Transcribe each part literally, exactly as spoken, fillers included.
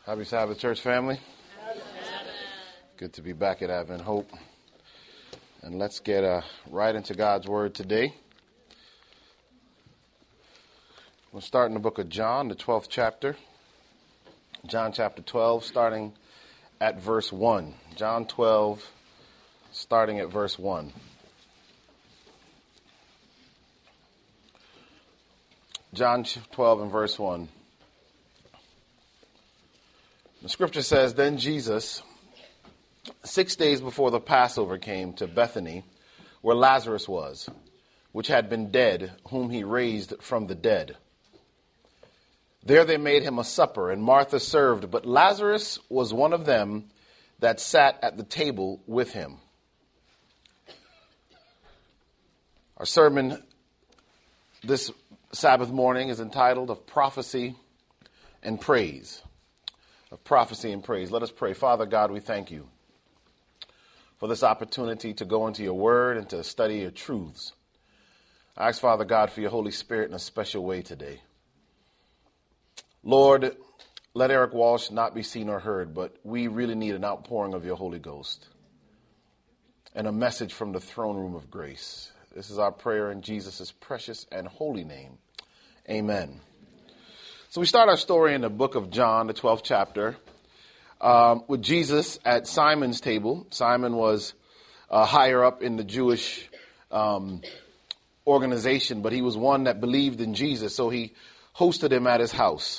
Happy Sabbath, church family. Happy Sabbath. Good to be back at Advent Hope. And let's get uh, right into God's Word today. We'll start in the book of John, the twelfth chapter. John chapter twelve, starting at verse one. John twelve, starting at verse one. John twelve and verse one. The scripture says, Then Jesus, six days before the Passover, came to Bethany, where Lazarus was, which had been dead, whom he raised from the dead. There they made him a supper, and Martha served, but Lazarus was one of them that sat at the table with him. Our sermon this Sabbath morning is entitled Of Prophecy and Praise. Of prophecy and praise. Let us pray. Father God, we thank you for this opportunity to go into your word and to study your truths. I ask, Father God, for your Holy Spirit in a special way today. Lord, let Eric Walsh not be seen or heard, but we really need an outpouring of your Holy Ghost and a message from the throne room of grace. This is our prayer in Jesus' precious and holy name. Amen. So we start our story in the book of John, the twelfth chapter, um, with Jesus at Simon's table. Simon was uh, higher up in the Jewish um, organization, but he was one that believed in Jesus, so he hosted him at his house.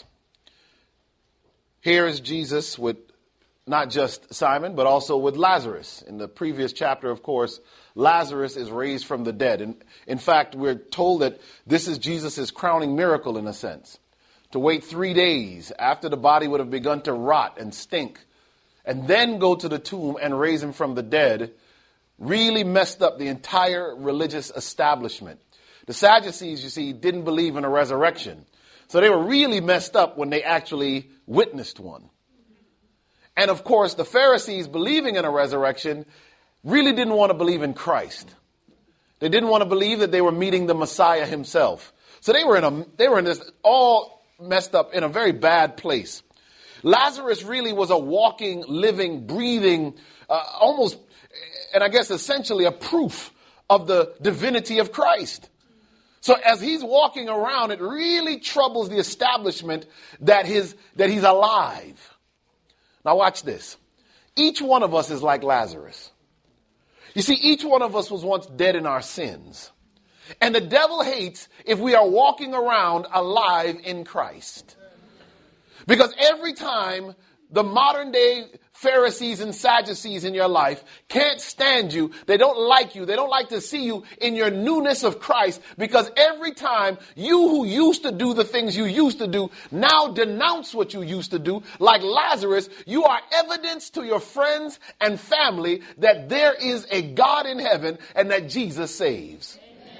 Here is Jesus with not just Simon, but also with Lazarus. In the previous chapter, of course, Lazarus is raised from the dead. And in fact, we're told that this is Jesus' crowning miracle in a sense. To wait three days after the body would have begun to rot and stink, and then go to the tomb and raise him from the dead, really messed up the entire religious establishment. The Sadducees, you see, didn't believe in a resurrection. So they were really messed up when they actually witnessed one. And of course, the Pharisees, believing in a resurrection, really didn't want to believe in Christ. They didn't want to believe that they were meeting the Messiah himself. So they were in a, they were in this all messed up in a very bad place. Lazarus really was a walking, living, breathing, uh, almost, and I guess essentially a proof of the divinity of Christ. So as he's walking around, it really troubles the establishment that his that he's alive. Now watch this. Each one of us is like Lazarus. You see, each one of us was once dead in our sins. And the devil hates if we are walking around alive in Christ. Because every time the modern day Pharisees and Sadducees in your life can't stand you, they don't like you, they don't like to see you in your newness of Christ, because every time you who used to do the things you used to do now denounce what you used to do, like Lazarus, you are evidence to your friends and family that there is a God in heaven and that Jesus saves.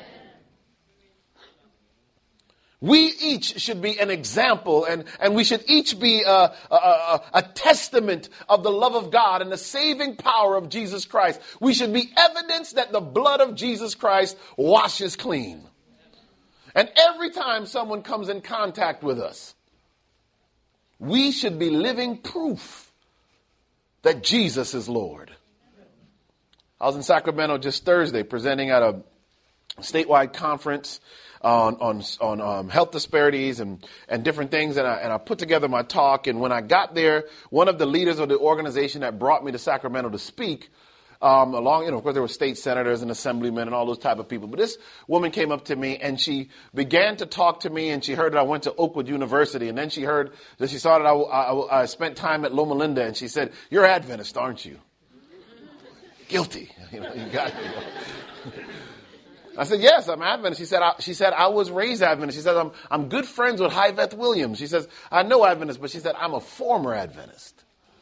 We each should be an example, and, and we should each be a, a, a, a testament of the love of God and the saving power of Jesus Christ. We should be evidence that the blood of Jesus Christ washes clean. And every time someone comes in contact with us, we should be living proof that Jesus is Lord. I was in Sacramento just Thursday presenting at a statewide conference on on on um, health disparities and, and different things, and I, and I put together my talk. And when I got there, one of the leaders of the organization that brought me to Sacramento to speak, um, along, you know, of course, there were state senators and assemblymen and all those type of people. But this woman came up to me and she began to talk to me, and she heard that I went to Oakwood University, and then she heard that she saw that I, I, I spent time at Loma Linda, and she said, "You're Adventist, aren't you?" Guilty, you know, you got me. You know. I said, "Yes, I'm Adventist." She said, I, she said, I was raised Adventist. She said, I'm, I'm good friends with Hyveth Williams. She says, I know Adventist, but she said, I'm a former Adventist.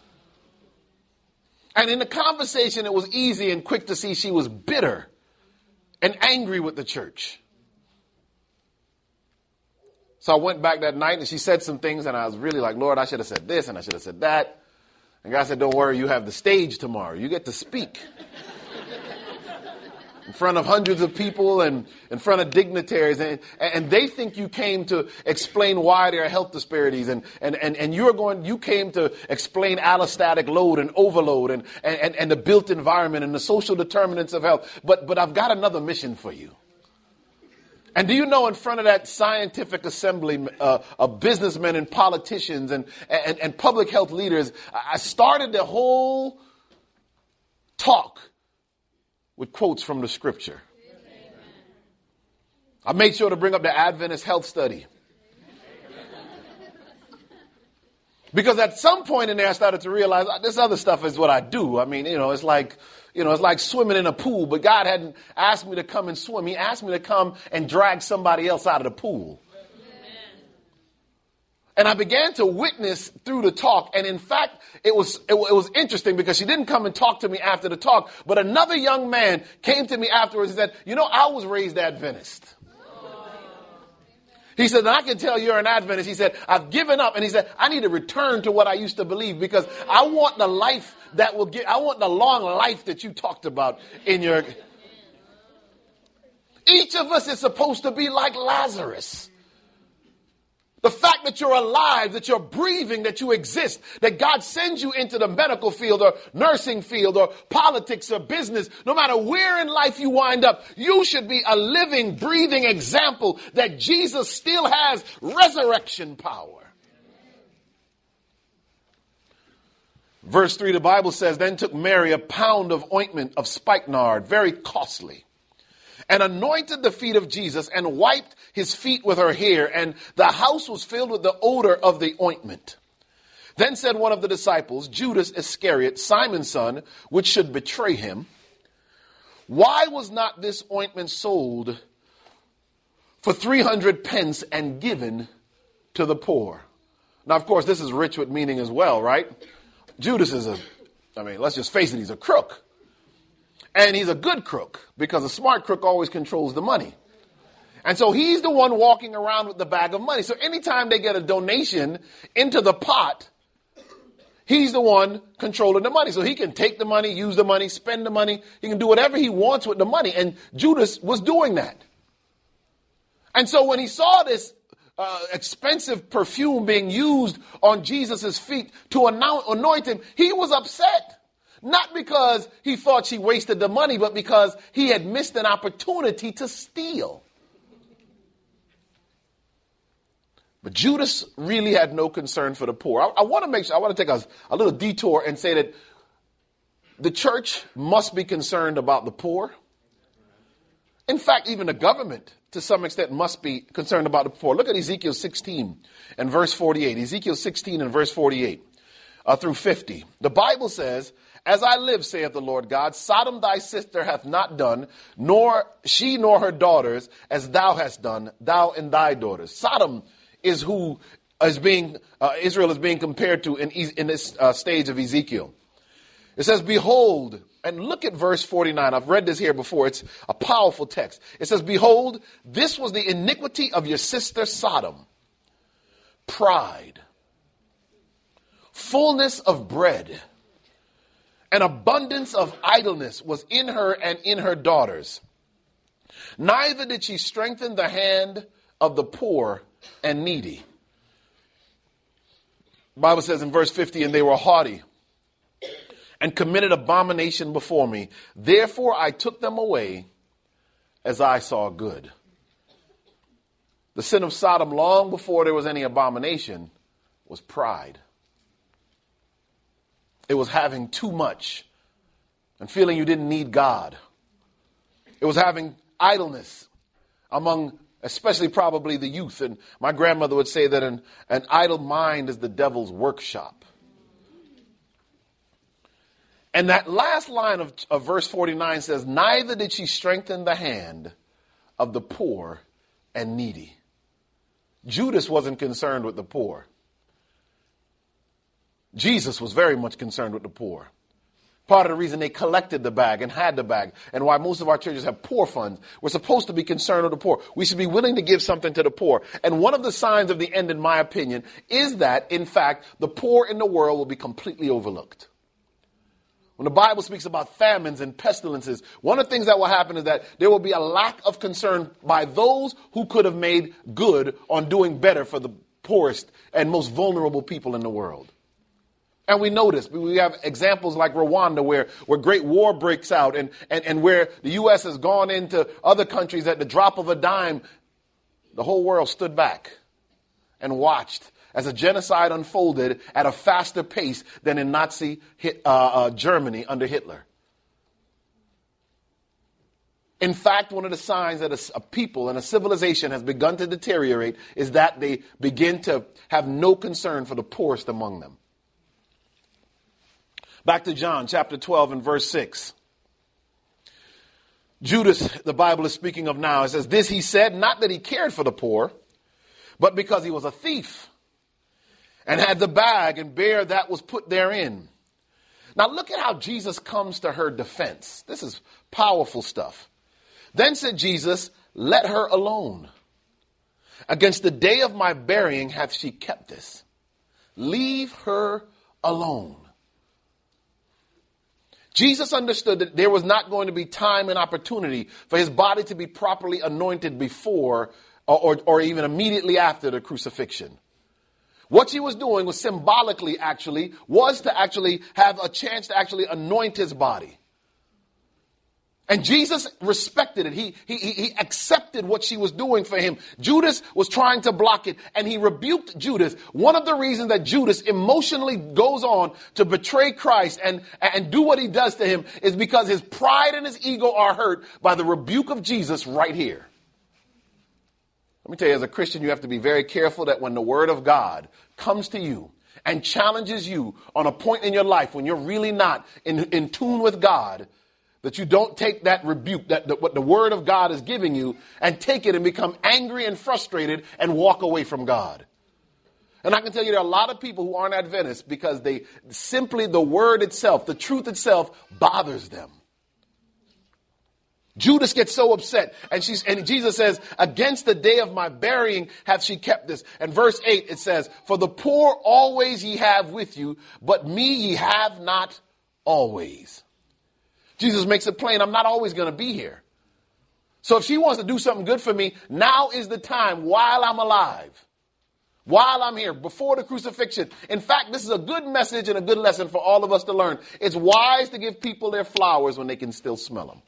And in the conversation, it was easy and quick to see she was bitter and angry with the church. So I went back that night and she said some things, and I was really like, Lord, I should have said this and I should have said that. And God said, don't worry, you have the stage tomorrow. You get to speak. in front of hundreds of people and in front of dignitaries. And, and they think you came to explain why there are health disparities. And, and, and, and you're going, you came to explain allostatic load and overload and, and, and the built environment and the social determinants of health. But, but I've got another mission for you. And do you know, in front of that scientific assembly uh, of businessmen and politicians and, and, and public health leaders, I started the whole talk with quotes from the scripture. I made sure to bring up the Adventist health study. Because at some point in there, I started to realize this other stuff is what I do. I mean, you know, it's like, you know, it's like swimming in a pool, but God hadn't asked me to come and swim. He asked me to come and drag somebody else out of the pool. And I began to witness through the talk. And in fact, it was, it, it was interesting because she didn't come and talk to me after the talk, but another young man came to me afterwards and said, you know, I was raised Adventist. He said, I can tell you're an Adventist. He said, I've given up. And he said, I need to return to what I used to believe because I want the life that will get, I want the long life that you talked about in your. Each of us is supposed to be like Lazarus. The fact that you're alive, that you're breathing, that you exist, that God sends you into the medical field or nursing field or politics or business, no matter where in life you wind up, you should be a living, breathing example that Jesus still has resurrection power. Verse three, the Bible says, then took Mary a pound of ointment of spikenard, very costly, and anointed the feet of Jesus and wiped his feet with her hair, and the house was filled with the odor of the ointment. Then said one of the disciples, Judas Iscariot, Simon's son, which should betray him, why was not this ointment sold for three hundred pence and given to the poor? Now, of course, this is rich with meaning as well, right? Judas is a, I mean, let's just face it, he's a crook. And he's a good crook because a smart crook always controls the money. And so he's the one walking around with the bag of money. So anytime they get a donation into the pot, he's the one controlling the money. So he can take the money, use the money, spend the money. He can do whatever he wants with the money. And Judas was doing that. And so when he saw this uh, expensive perfume being used on Jesus' feet to anoint him, he was upset. Not because he thought she wasted the money, but because he had missed an opportunity to steal. But Judas really had no concern for the poor. I, I want to make sure, I want to take a, a little detour and say that the church must be concerned about the poor. In fact, even the government, to some extent, must be concerned about the poor. Look at Ezekiel sixteen and verse forty-eight. Ezekiel sixteen and verse forty-eight uh, through fifty. The Bible says, as I live, saith the Lord God, Sodom thy sister hath not done, nor she nor her daughters, as thou hast done, thou and thy daughters. Sodom is who is being, uh, Israel is being compared to in, in this uh, stage of Ezekiel. It says, behold, and look at verse forty-nine. I've read this here before. It's a powerful text. It says, behold, this was the iniquity of your sister Sodom. Pride, fullness of bread, an abundance of idleness was in her and in her daughters. Neither did she strengthen the hand of the poor and needy. The Bible says in verse fifty, and they were haughty and committed abomination before me. Therefore I took them away as I saw good. The sin of Sodom, long before there was any abomination, was pride. It was having too much and feeling you didn't need God. It was having idleness among especially probably the youth. And my grandmother would say that an, an idle mind is the devil's workshop. And that last line of, of verse forty-nine says, neither did she strengthen the hand of the poor and needy. Judas wasn't concerned with the poor. Jesus was very much concerned with the poor. Part of the reason they collected the bag and had the bag, and why most of our churches have poor funds, we're supposed to be concerned with the poor. We should be willing to give something to the poor. And one of the signs of the end, in my opinion, is that, in fact, the poor in the world will be completely overlooked. When the Bible speaks about famines and pestilences, one of the things that will happen is that there will be a lack of concern by those who could have made good on doing better for the poorest and most vulnerable people in the world. And we notice, we have examples like Rwanda where, where great war breaks out and, and, and where the U S has gone into other countries at the drop of a dime. The whole world stood back and watched as a genocide unfolded at a faster pace than in Nazi uh, uh, Germany under Hitler. In fact, one of the signs that a, a people and a civilization has begun to deteriorate is that they begin to have no concern for the poorest among them. Back to John chapter twelve and verse six. Judas, the Bible is speaking of now, it says, this he said, not that he cared for the poor, but because he was a thief and had the bag and bear that was put therein. Now look at how Jesus comes to her defense. This is powerful stuff. Then said Jesus, let her alone. Against the day of my burying hath she kept this. Leave her alone. Jesus understood that there was not going to be time and opportunity for his body to be properly anointed before or, or, or even immediately after the crucifixion. What she was doing was symbolically actually, was to actually have a chance to actually anoint his body. And Jesus respected it. He, he, he accepted what she was doing for him. Judas was trying to block it, and he rebuked Judas. One of the reasons that Judas emotionally goes on to betray Christ and, and do what he does to him is because his pride and his ego are hurt by the rebuke of Jesus right here. Let me tell you, as a Christian, you have to be very careful that when the word of God comes to you and challenges you on a point in your life when you're really not in, in tune with God, that you don't take that rebuke, that the, what the word of God is giving you, and take it and become angry and frustrated and walk away from God. And I can tell you there are a lot of people who aren't Adventists because they simply, the word itself, the truth itself bothers them. Judas gets so upset, and she's and Jesus says, against the day of my burying hath she kept this. And verse eight, it says, for the poor always ye have with you, but me ye have not always. Jesus makes it plain, I'm not always going to be here. So if she wants to do something good for me, now is the time while I'm alive, while I'm here, before the crucifixion. In fact, this is a good message and a good lesson for all of us to learn. It's wise to give people their flowers when they can still smell them.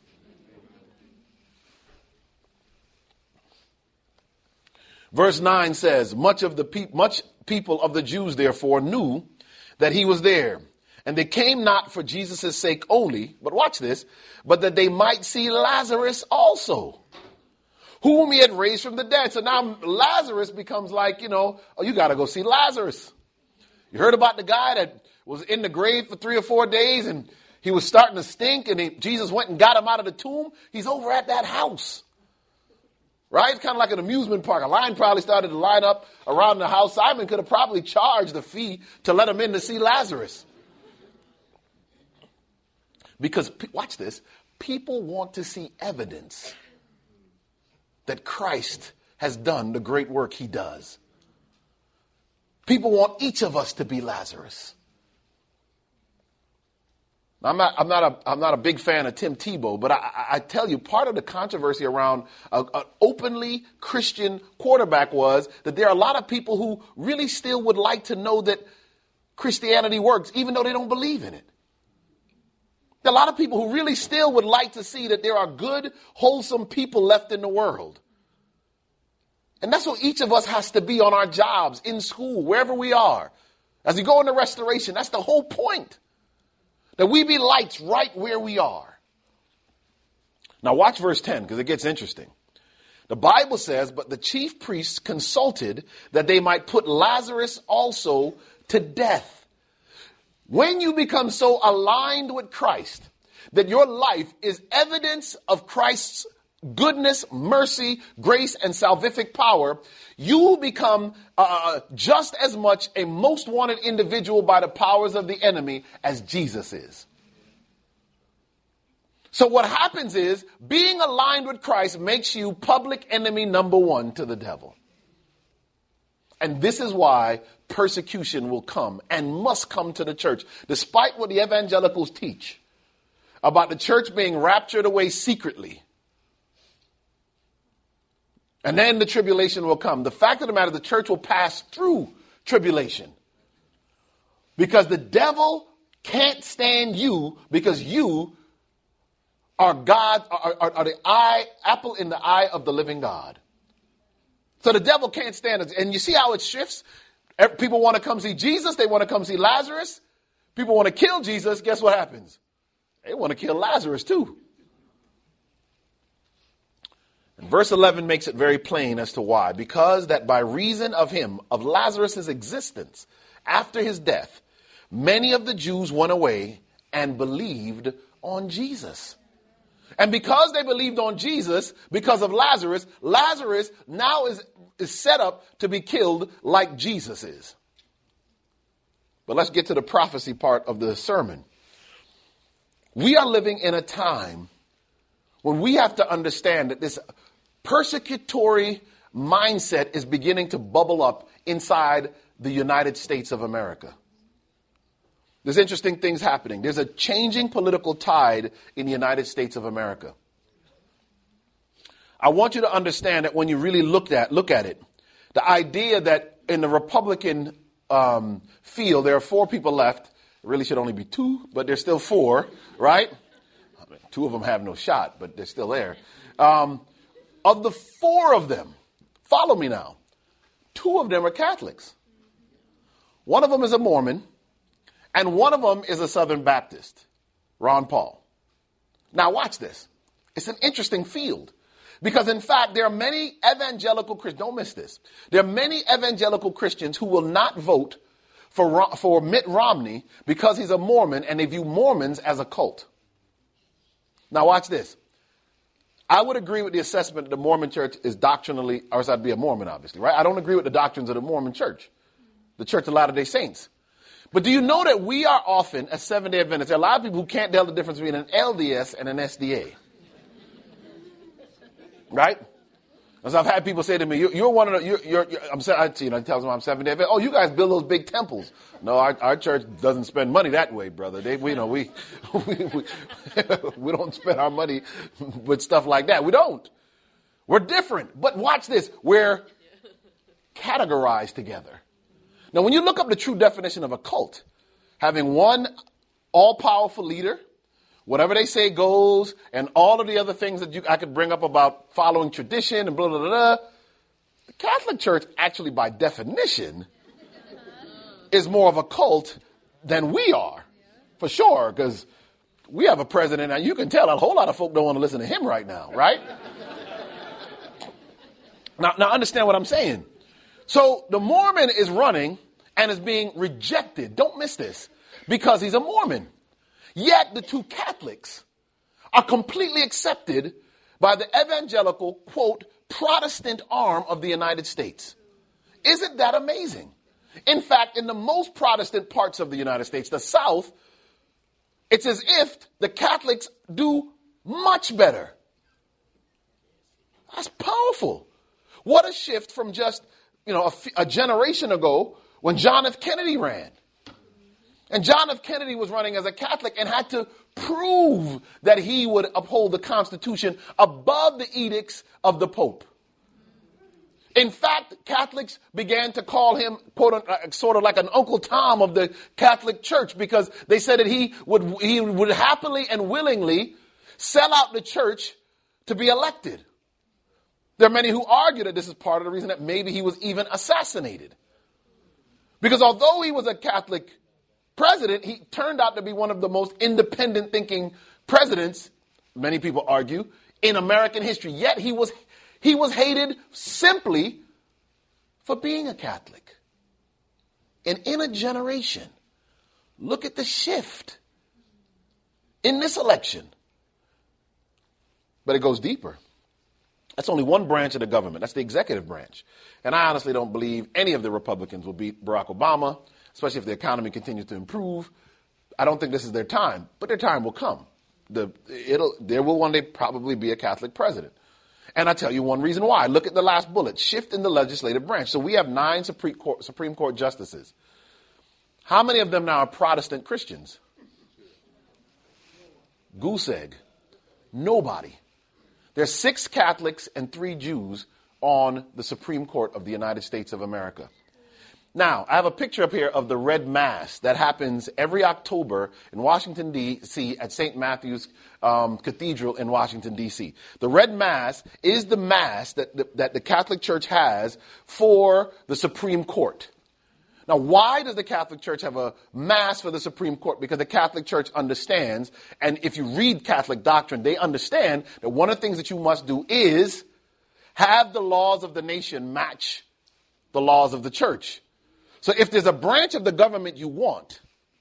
Verse nine says, much of the pe- much people of the Jews, therefore, knew that he was there. And they came not for Jesus' sake only, but watch this, but that they might see Lazarus also, whom he had raised from the dead. So now Lazarus becomes like, you know, oh, you got to go see Lazarus. You heard about the guy that was in the grave for three or four days and he was starting to stink and he, Jesus went and got him out of the tomb. He's over at that house. Right? It's kind of like an amusement park. A line probably started to line up around the house. Simon could have probably charged a fee to let him in to see Lazarus. Because, watch this, people want to see evidence that Christ has done the great work he does. People want each of us to be Lazarus. Now, I'm not, I'm not, a, I'm not a big fan of Tim Tebow, but I, I tell you, part of the controversy around an openly Christian quarterback was that there are a lot of people who really still would like to know that Christianity works, even though they don't believe in it. There are a lot of people who really still would like to see that there are good, wholesome people left in the world. And that's what each of us has to be on our jobs, in school, wherever we are. As we go into restoration, that's the whole point. That we be lights right where we are. Now watch verse ten, because it gets interesting. The Bible says, but the chief priests consulted that they might put Lazarus also to death. When you become so aligned with Christ that your life is evidence of Christ's goodness, mercy, grace, and salvific power, you become uh, just as much a most wanted individual by the powers of the enemy as Jesus is. So what happens is being aligned with Christ makes you public enemy number one to the devil. And this is why persecution will come and must come to the church, despite what the evangelicals teach about the church being raptured away secretly. And then the tribulation will come. The fact of the matter, the church will pass through tribulation because the devil can't stand you because you are God, are, are, are the eye, apple in the eye of the living God. So the devil can't stand it. And you see how it shifts? People want to come see Jesus. They want to come see Lazarus. People want to kill Jesus. Guess what happens? They want to kill Lazarus too. And verse eleven makes it very plain as to why. Because that by reason of him, of Lazarus' existence, after his death, many of the Jews went away and believed on Jesus. And because they believed on Jesus, because of Lazarus, Lazarus now is, is set up to be killed like Jesus is. But let's get to the prophecy part of the sermon. We are living in a time when we have to understand that this persecutory mindset is beginning to bubble up inside the United States of America. There's interesting things happening. There's a changing political tide in the United States of America. I want you to understand that when you really look at look at it, the idea that in the Republican um, field there are four people left. It really should only be two, but there's still four, right? I mean, two of them have no shot, but they're still there. Um, of the four of them, follow me now, two of them are Catholics. One of them is a Mormon. And one of them is a Southern Baptist, Ron Paul. Now watch this. It's an interesting field. Because in fact, there are many evangelical Christians, don't miss this. There are many evangelical Christians who will not vote for, for Mitt Romney because he's a Mormon and they view Mormons as a cult. Now watch this. I would agree with the assessment that the Mormon church is doctrinally, or else I'd be a Mormon obviously, right? I don't agree with the doctrines of the Mormon church, the Church of Latter-day Saints. But do you know that we are often, as Seventh-day Adventists, there are a lot of people who can't tell the difference between an L D S and an S D A. Right? As I've had people say to me, you're, you're one of the, you're, you're, you're I'm saying, you know, tells them I'm Seventh-day Adventist. Oh, you guys build those big temples. No, our, our church doesn't spend money that way, brother. They, we, you know, we, we, we, we don't spend our money with stuff like that. We don't. We're different. But watch this. We're categorized together. Now, when you look up the true definition of a cult, having one all-powerful leader, whatever they say goes, and all of the other things that you, I could bring up about following tradition and blah, blah, blah, blah, the Catholic Church actually, by definition, is more of a cult than we are, for sure, because we have a president, and you can tell a whole lot of folk don't want to listen to him right now, right? now, now, understand what I'm saying. So the Mormon is running and is being rejected. Don't miss this. Because he's a Mormon. Yet the two Catholics are completely accepted by the evangelical, quote, Protestant arm of the United States. Isn't that amazing? In fact, in the most Protestant parts of the United States, the South, it's as if the Catholics do much better. That's powerful. What a shift from just, you know, a, a generation ago when John F. Kennedy ran. And John F. Kennedy was running as a Catholic and had to prove that he would uphold the Constitution above the edicts of the Pope. In fact, Catholics began to call him, quote, sort of like an Uncle Tom of the Catholic Church, because they said that he would, he would happily and willingly sell out the church to be elected. There are many who argue that this is part of the reason that maybe he was even assassinated. Because although he was a Catholic president, he turned out to be one of the most independent thinking presidents, many people argue, in American history. Yet he was he was hated simply for being a Catholic. And in a generation, look at the shift in this election. But it goes deeper. That's only one branch of the government. That's the executive branch. And I honestly don't believe any of the Republicans will beat Barack Obama, especially if the economy continues to improve. I don't think this is their time, but their time will come. The, it'll, there will one day probably be a Catholic president. And I tell you one reason why. Look at the last bullet, shift in the legislative branch. So we have nine Supreme Court, Supreme Court justices. How many of them now are Protestant Christians? Goose egg. Nobody. There's six Catholics and three Jews on the Supreme Court of the United States of America. Now, I have a picture up here of the Red Mass that happens every October in Washington, D C at Saint Matthew's um, Cathedral in Washington, D C The Red Mass is the Mass that the, that the Catholic Church has for the Supreme Court. Now, why does the Catholic Church have a Mass for the Supreme Court? Because the Catholic Church understands, and if you read Catholic doctrine, they understand that one of the things that you must do is have the laws of the nation match the laws of the church. So if there's a branch of the government you want,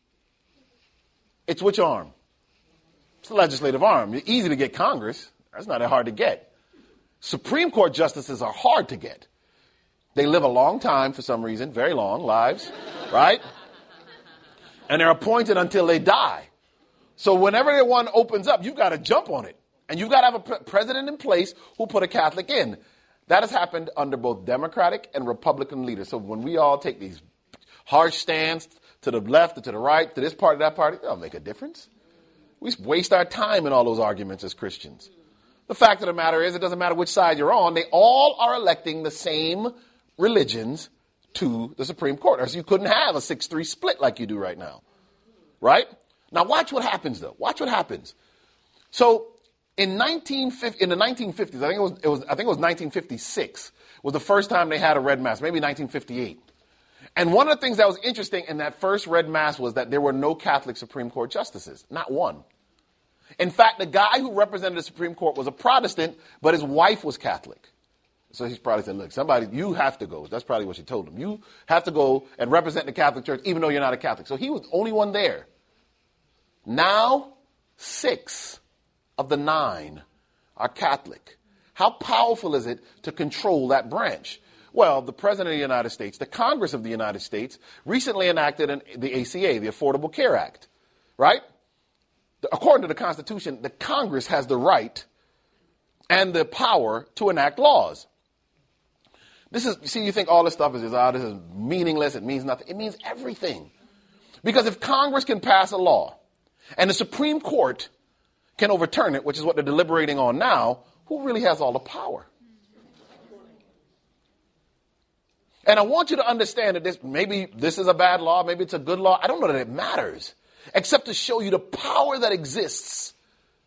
it's which arm? It's the legislative arm. It's easy to get Congress. That's not that hard to get. Supreme Court justices are hard to get. They live a long time for some reason, very long lives, right? And they're appointed until they die. So whenever the one opens up, you've got to jump on it. And you've got to have a pre- president in place who put a Catholic in. That has happened under both Democratic and Republican leaders. So when we all take these harsh stands to the left or to the right, to this party, that party, it don't make a difference. We waste our time in all those arguments as Christians. The fact of the matter is, it doesn't matter which side you're on. They all are electing the same religions to the Supreme Court. Or so you couldn't have a six three split like you do right now. Right? Now watch what happens though. Watch what happens. So in nineteen fifty, in the nineteen fifties, I think it was, it was I think it was nineteen fifty-six was the first time they had a Red Mass, maybe nineteen fifty-eight. And one of the things that was interesting in that first Red Mass was that there were no Catholic Supreme Court justices, not one. In fact, the guy who represented the Supreme Court was a Protestant, but his wife was Catholic. So he's probably said, look, somebody, you have to go. That's probably what she told him. You have to go and represent the Catholic Church, even though you're not a Catholic. So he was the only one there. Now, six of the nine are Catholic. How powerful is it to control that branch? Well, the President of the United States, the Congress of the United States, recently enacted an, the A C A, the Affordable Care Act, right? According to the Constitution, the Congress has the right and the power to enact laws. This is, see, you think all this stuff is, oh, this is meaningless, it means nothing. It means everything. Because if Congress can pass a law and the Supreme Court can overturn it, which is what they're deliberating on now, who really has all the power? And I want you to understand that this, maybe this is a bad law, maybe it's a good law. I don't know that it matters, except to show you the power that exists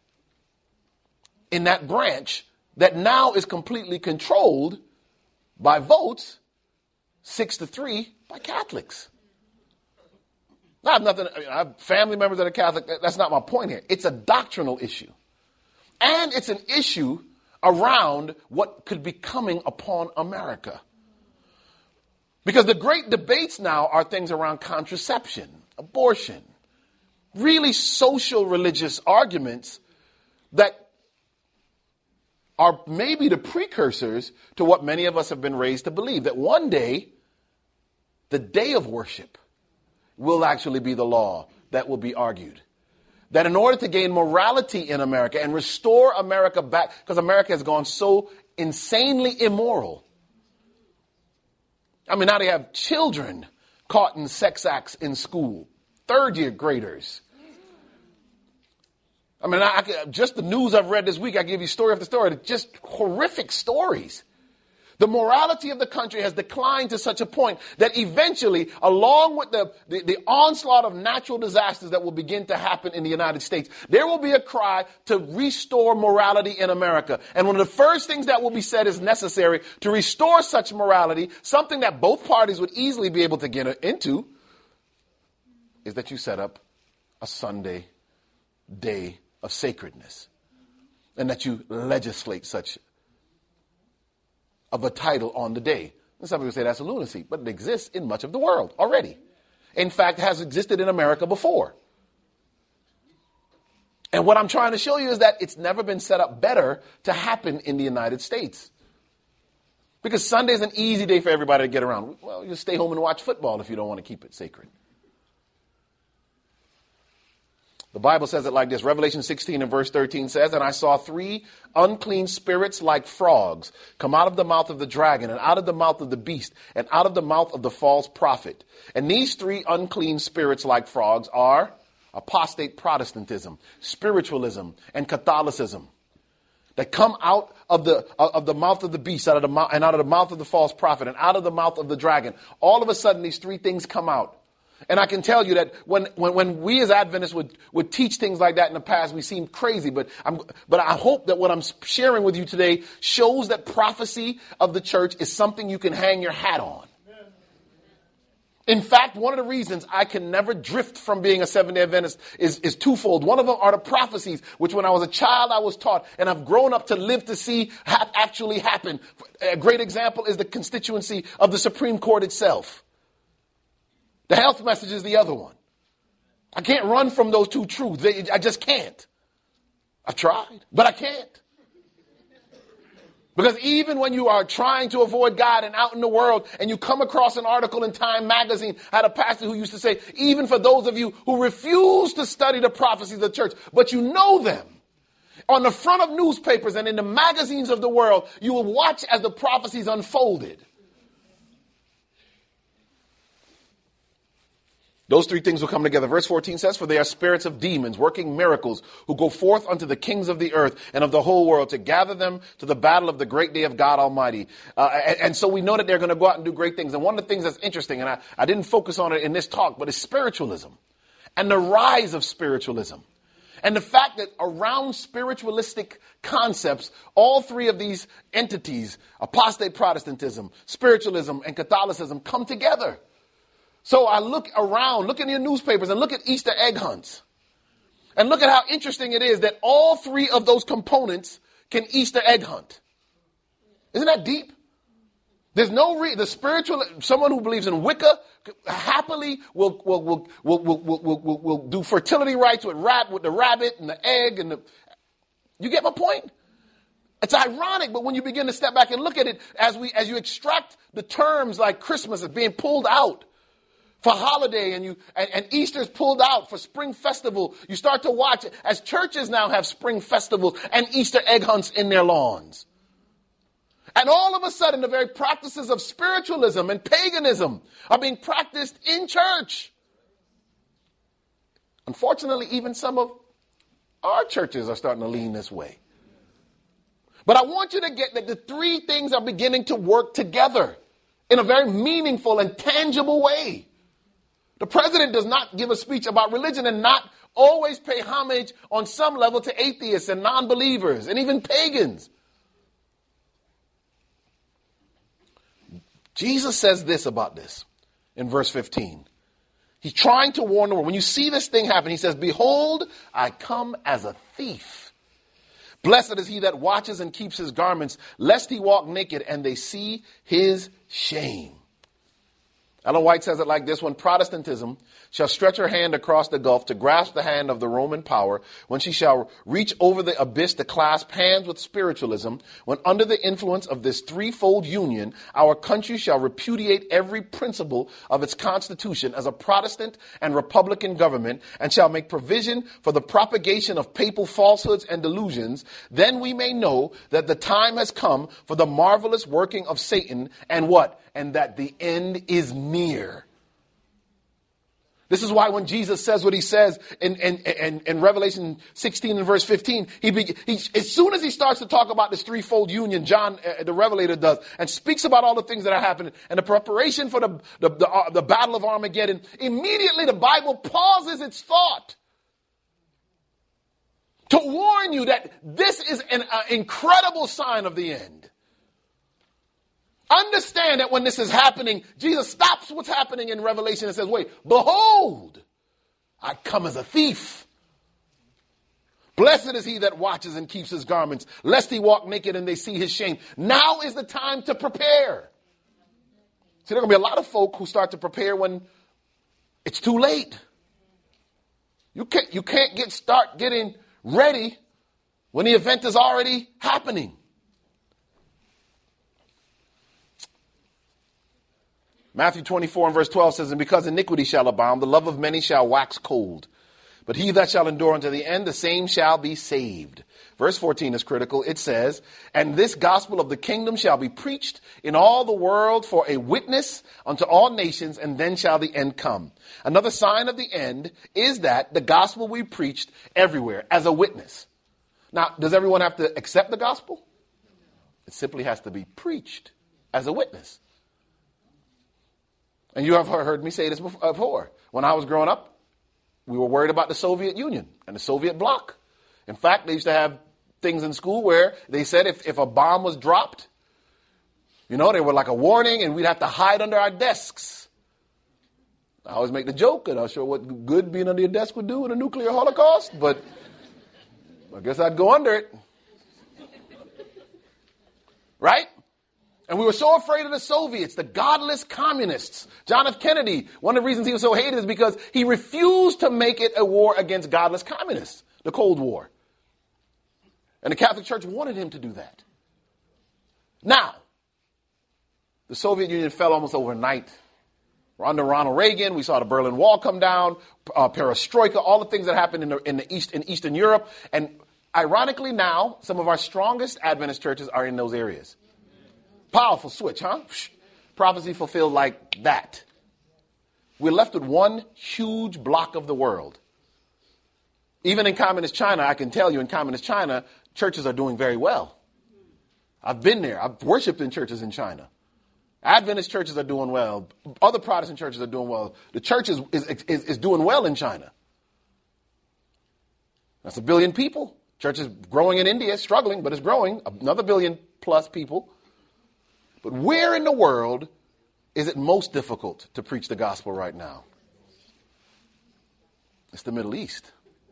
in that branch that now is completely controlled by votes, six to three, by Catholics. I have nothing, I have family members that are Catholic. That's not my point here. It's a doctrinal issue. And it's an issue around what could be coming upon America. Because the great debates now are things around contraception, abortion, really social religious arguments that are maybe the precursors to what many of us have been raised to believe, that one day, the day of worship will actually be the law that will be argued. That in order to gain morality in America and restore America back, because America has gone so insanely immoral. I mean, now they have children caught in sex acts in school, third year graders. I mean, I, I, just the news I've read this week, I give you story after story, just horrific stories. The morality of the country has declined to such a point that eventually, along with the, the, the onslaught of natural disasters that will begin to happen in the United States, there will be a cry to restore morality in America. And one of the first things that will be said is necessary to restore such morality, something that both parties would easily be able to get into, is that you set up a Sunday day of sacredness and that you legislate such of a title on the day. And some people say that's a lunacy, but it exists in much of the world already. In fact, it has existed in America before. And what I'm trying to show you is that it's never been set up better to happen in the United States. Because Sunday is an easy day for everybody to get around. Well, you stay home and watch football if you don't want to keep it sacred. The Bible says it like this. Revelation sixteen and verse thirteen says, and I saw three unclean spirits like frogs come out of the mouth of the dragon and out of the mouth of the beast and out of the mouth of the false prophet. And these three unclean spirits like frogs are apostate Protestantism, spiritualism, and Catholicism. That come out of the of the mouth of the beast, out of the mouth, and out of the mouth of the false prophet, and out of the mouth of the dragon. All of a sudden, these three things come out. And I can tell you that when, when, when we as Adventists would, would teach things like that in the past, we seemed crazy. But I'm, but I hope that what I'm sharing with you today shows that prophecy of the church is something you can hang your hat on. In fact, one of the reasons I can never drift from being a Seventh-day Adventist is, is twofold. One of them are the prophecies, which when I was a child I was taught, and I've grown up to live to see ha- actually happen. A great example is the constituency of the Supreme Court itself. The health message is the other one. I can't run from those two truths. They, I just can't. I've tried, but I can't. Because even when you are trying to avoid God and out in the world and you come across an article in Time magazine, I had a pastor who used to say, even for those of you who refuse to study the prophecies of the church, but you know them, on the front of newspapers and in the magazines of the world, you will watch as the prophecies unfolded. Those three things will come together. Verse fourteen says, for they are spirits of demons working miracles who go forth unto the kings of the earth and of the whole world to gather them to the battle of the great day of God Almighty. Uh, and, and so we know that they're going to go out and do great things. And one of the things that's interesting, and I, I didn't focus on it in this talk, but it's spiritualism and the rise of spiritualism. And the fact that around spiritualistic concepts, all three of these entities, apostate Protestantism, spiritualism, and Catholicism, come together. So I look around, look in your newspapers and look at Easter egg hunts. And look at how interesting it is that all three of those components can Easter egg hunt. Isn't that deep? There's no re- the spiritual, someone who believes in Wicca happily will will will will will will, will, will, will do fertility rites with rab, with the rabbit and the egg and the. You get my point? It's ironic, but when you begin to step back and look at it, as we as you extract the terms like Christmas as being pulled out for holiday and you and, and Easter's pulled out for spring festival, you start to watch it as churches now have spring festivals and Easter egg hunts in their lawns. And all of a sudden, the very practices of spiritualism and paganism are being practiced in church. Unfortunately, even some of our churches are starting to lean this way. But I want you to get that the three things are beginning to work together in a very meaningful and tangible way. The president does not give a speech about religion and not always pay homage on some level to atheists and non-believers and even pagans. Jesus says this about this in verse fifteen. He's trying to warn the world. When you see this thing happen, he says, behold, I come as a thief. Blessed is he that watches and keeps his garments, lest he walk naked and they see his shame. Ellen White says it like this: when Protestantism shall stretch her hand across the gulf to grasp the hand of the Roman power, when she shall reach over the abyss to clasp hands with spiritualism, when under the influence of this threefold union, our country shall repudiate every principle of its constitution as a Protestant and Republican government, and shall make provision for the propagation of papal falsehoods and delusions, then we may know that the time has come for the marvelous working of Satan, and what? And that the end is near. This is why when Jesus says what he says in, in, in, in Revelation sixteen and verse fifteen, he, be, he as soon as he starts to talk about this threefold union, John, uh, the Revelator, does, and speaks about all the things that are happening and the preparation for the, the, the, uh, the battle of Armageddon, immediately the Bible pauses its thought to warn you that this is an uh, incredible sign of the end. Understand that when this is happening, Jesus stops what's happening in Revelation and says, wait, behold, I come as a thief. Blessed is he that watches and keeps his garments, lest he walk naked and they see his shame. Now is the time to prepare. See, there are going to be a lot of folk who start to prepare when it's too late. You can't, you can't get start getting ready when the event is already happening. Matthew twenty-four and verse twelve says, and because iniquity shall abound, the love of many shall wax cold. But he that shall endure unto the end, the same shall be saved. Verse fourteen is critical. It says, and this gospel of the kingdom shall be preached in all the world for a witness unto all nations, and then shall the end come. Another sign of the end is that the gospel we preached everywhere as a witness. Now, does everyone have to accept the gospel? It simply has to be preached as a witness. And you have heard me say this before. When I was growing up, we were worried about the Soviet Union and the Soviet bloc. In fact, they used to have things in school where they said if, if a bomb was dropped, you know, they were like a warning and we'd have to hide under our desks. I always make the joke, and I'm sure what good being under your desk would do in a nuclear holocaust, but I guess I'd go under it. Right? And we were so afraid of the Soviets, the godless communists. John F. Kennedy, one of the reasons he was so hated is because he refused to make it a war against godless communists, the Cold War. And the Catholic Church wanted him to do that. Now, the Soviet Union fell almost overnight. Under Ronald Reagan, we saw the Berlin Wall come down, uh, perestroika, all the things that happened in the, in the East, in Eastern Europe. And ironically now, some of our strongest Adventist churches are in those areas. Powerful switch, huh? Prophecy fulfilled like that. We're left with one huge block of the world. Even in communist China, I can tell you in communist China, churches are doing very well. I've been there. I've worshiped in churches in China. Adventist churches are doing well. Other Protestant churches are doing well. The church is, is, is, is doing well in China. That's a billion people. Church is growing in India, struggling, but it's growing. Another billion plus people. But where in the world is it most difficult to preach the gospel right now? It's the Middle East.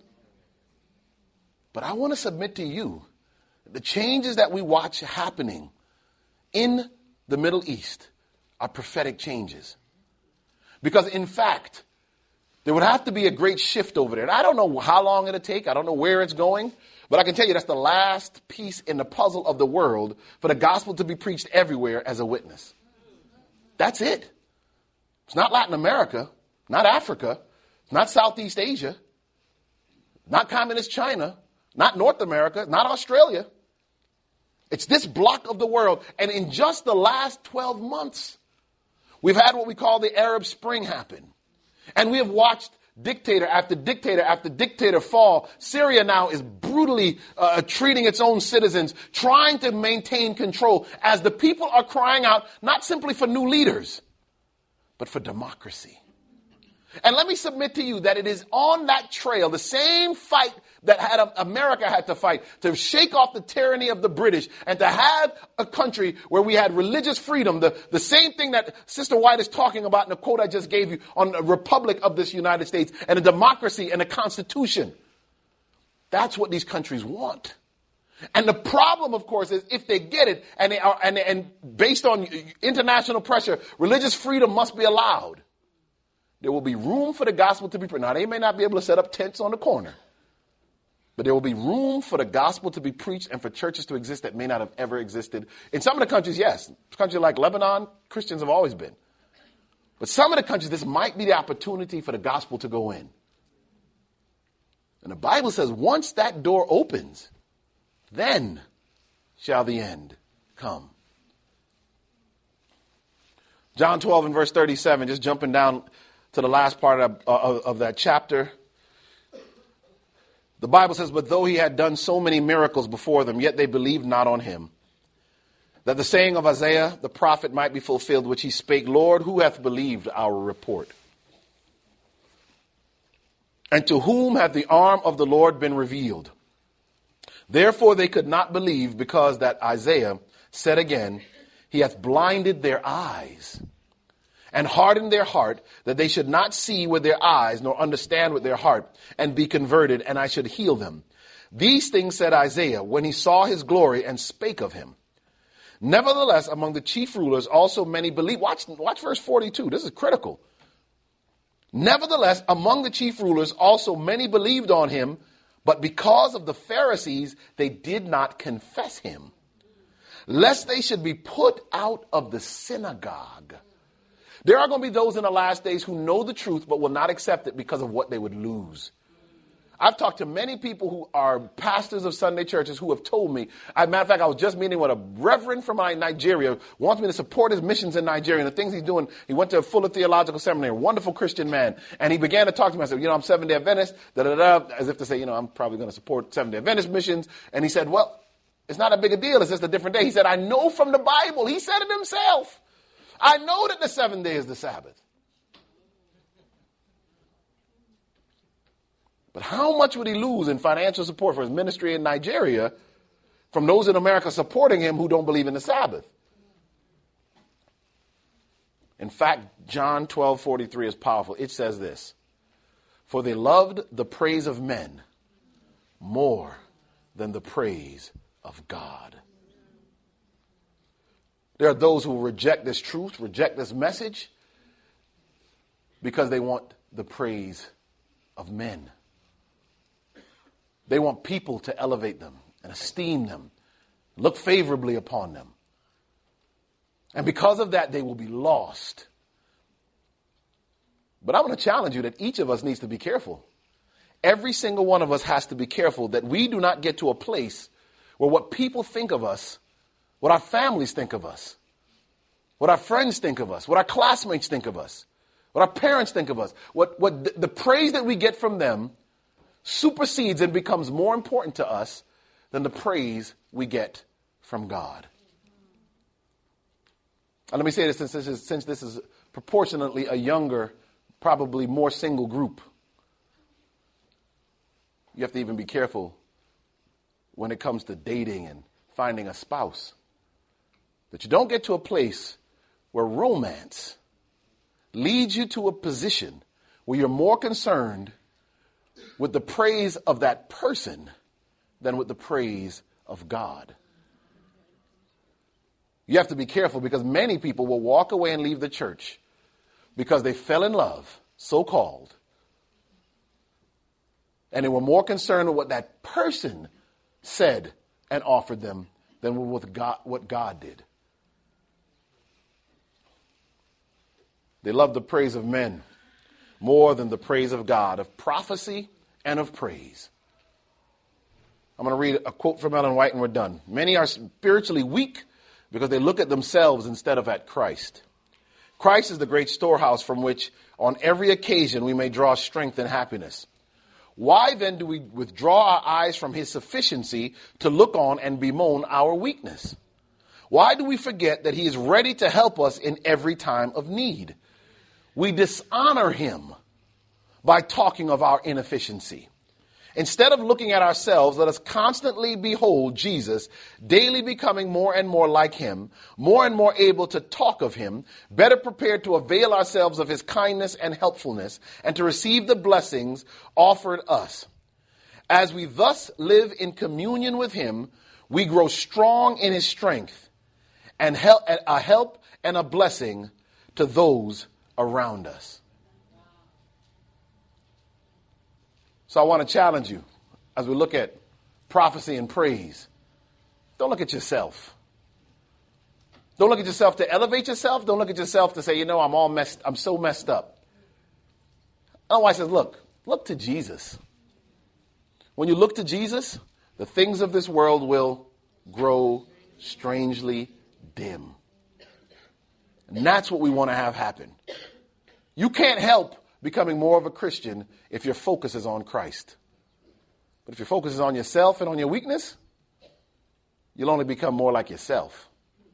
But I want to submit to you the changes that we watch happening in the Middle East are prophetic changes. Because in fact, there would have to be a great shift over there. And I don't know how long it'll take. I don't know where it's going. But I can tell you that's the last piece in the puzzle of the world for the gospel to be preached everywhere as a witness. That's it. It's not Latin America, not Africa, not Southeast Asia, not communist China, not North America, not Australia. It's this block of the world. And in just the last twelve months, we've had what we call the Arab Spring happen. And we have watched dictator after dictator after dictator fall. Syria now is brutally uh, treating its own citizens, trying to maintain control as the people are crying out, not simply for new leaders, but for democracy. And let me submit to you that it is on that trail, the same fight that had America had to fight to shake off the tyranny of the British and to have a country where we had religious freedom, the, the same thing that Sister White is talking about in the quote I just gave you on the republic of this United States and a democracy and a constitution. That's what these countries want. And the problem, of course, is if they get it and they are, and, and based on international pressure, religious freedom must be allowed. There will be room for the gospel to be preached. Now, they may not be able to set up tents on the corner, but there will be room for the gospel to be preached and for churches to exist that may not have ever existed. In some of the countries, yes. Countries like Lebanon, Christians have always been. But some of the countries, this might be the opportunity for the gospel to go in. And the Bible says once that door opens, then shall the end come. John twelve and verse thirty-seven, just jumping down to the last part of, of, of that chapter. The Bible says, but though he had done so many miracles before them, yet they believed not on him. That the saying of Isaiah, the prophet, might be fulfilled, which he spake, Lord, who hath believed our report? And to whom hath the arm of the Lord been revealed? Therefore they could not believe, because that Isaiah said again, he hath blinded their eyes and hardened their heart, that they should not see with their eyes, nor understand with their heart, and be converted, and I should heal them. These things said Isaiah when he saw his glory and spake of him. Nevertheless, among the chief rulers also many believed. Watch, watch verse forty-two. This is critical. Nevertheless, among the chief rulers also many believed on him, but because of the Pharisees, they did not confess him, lest they should be put out of the synagogue. There are going to be those in the last days who know the truth but will not accept it because of what they would lose. I've talked to many people who are pastors of Sunday churches who have told me, as a matter of fact, I was just meeting with a reverend from Nigeria, wants me to support his missions in Nigeria and the things he's doing. He went to a Fuller Theological Seminary, a wonderful Christian man. And he began to talk to me. I said, you know, I'm Seventh-day Adventist, da da da, as if to say, you know, I'm probably going to support Seventh-day Adventist missions. And he said, well, it's not a big a deal. It's just a different day. He said, I know from the Bible. He said it himself. I know that the seventh day is the Sabbath. But how much would he lose in financial support for his ministry in Nigeria from those in America supporting him who don't believe in the Sabbath? In fact, John twelve forty-three is powerful. It says this, for they loved the praise of men more than the praise of God. There are those who reject this truth, reject this message, because they want the praise of men. They want people to elevate them and esteem them, look favorably upon them. And because of that, they will be lost. But I'm going to challenge you that each of us needs to be careful. Every single one of us has to be careful that we do not get to a place where what people think of us, what our families think of us, what our friends think of us, what our classmates think of us, what our parents think of us, what, what the, the praise that we get from them supersedes and becomes more important to us than the praise we get from God. And let me say this, since this is, since this is proportionately a younger, probably more single group, you have to even be careful when it comes to dating and finding a spouse, that you don't get to a place where romance leads you to a position where you're more concerned with the praise of that person than with the praise of God. You have to be careful, because many people will walk away and leave the church because they fell in love, so-called, and they were more concerned with what that person said and offered them than with God, what God did. They love the praise of men more than the praise of God, of prophecy and of praise. I'm going to read a quote from Ellen White and we're done. Many are spiritually weak because they look at themselves instead of at Christ. Christ is the great storehouse from which on every occasion we may draw strength and happiness. Why then do we withdraw our eyes from his sufficiency to look on and bemoan our weakness? Why do we forget that he is ready to help us in every time of need? We dishonor him by talking of our inefficiency. Instead of looking at ourselves, let us constantly behold Jesus, daily becoming more and more like him, more and more able to talk of him, better prepared to avail ourselves of his kindness and helpfulness, and to receive the blessings offered us. As we thus live in communion with him, we grow strong in his strength, and help, a help and a blessing to those around us. So I want to challenge you as we look at prophecy and praise. Don't look at yourself. Don't look at yourself to elevate yourself. Don't look at yourself to say, you know, I'm all messed, I'm so messed up. Otherwise, says, look, look to Jesus. When you look to Jesus, the things of this world will grow strangely dim. And that's what we want to have happen. You can't help becoming more of a Christian if your focus is on Christ. But if your focus is on yourself and on your weakness, you'll only become more like yourself.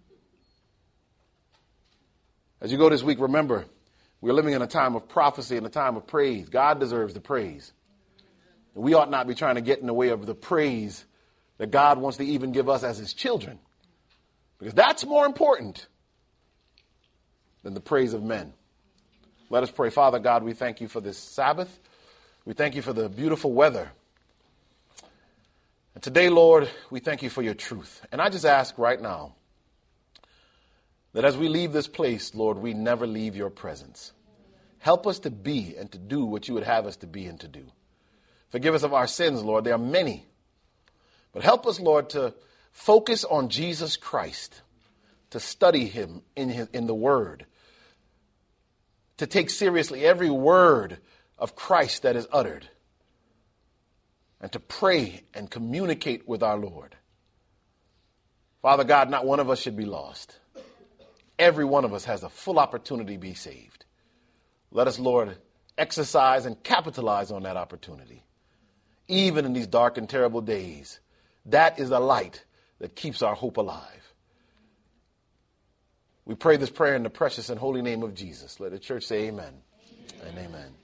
As you go this week, remember, we're living in a time of prophecy and a time of praise. God deserves the praise. And we ought not be trying to get in the way of the praise that God wants to even give us as his children, because that's more important than the praise of men. Let us pray. Father God, we thank you for this Sabbath. We thank you for the beautiful weather. And today, Lord, we thank you for your truth. And I just ask right now that as we leave this place, Lord, we never leave your presence. Help us to be and to do what you would have us to be and to do. Forgive us of our sins, Lord. There are many. But help us, Lord, to focus on Jesus Christ, to study him in his, in the word, to take seriously every word of Christ that is uttered, and to pray and communicate with our Lord. Father God, not one of us should be lost. Every one of us has a full opportunity to be saved. Let us, Lord, exercise and capitalize on that opportunity. Even in these dark and terrible days, that is the light that keeps our hope alive. We pray this prayer in the precious and holy name of Jesus. Let the church say amen and amen.